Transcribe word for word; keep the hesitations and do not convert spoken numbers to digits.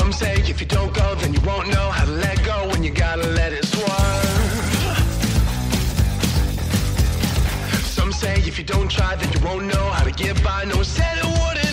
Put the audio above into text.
Some say if you don't go, then you won't know how to let go when you gotta let it swerve. Some say if you don't try, then you won't know how to get by. No one said it wouldn't.